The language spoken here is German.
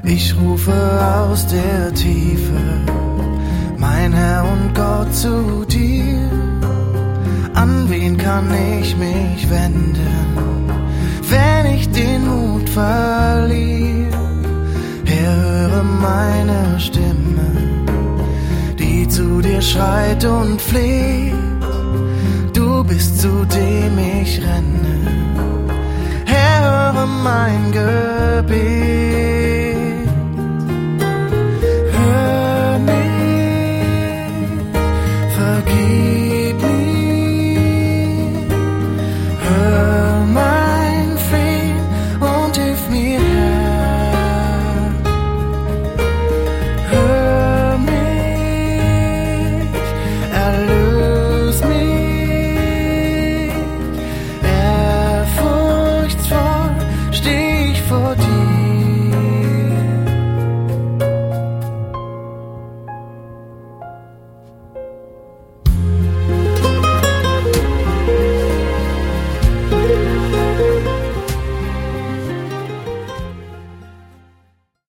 Ich rufe aus der Tiefe, mein Herr und Gott, zu dir. An wen kann ich mich wenden, wenn ich den Mut verliere? Herr, höre meine Stimme, die zu dir schreit und fleht. Du bist, zu dem ich renne. Herr, höre mein Gebet.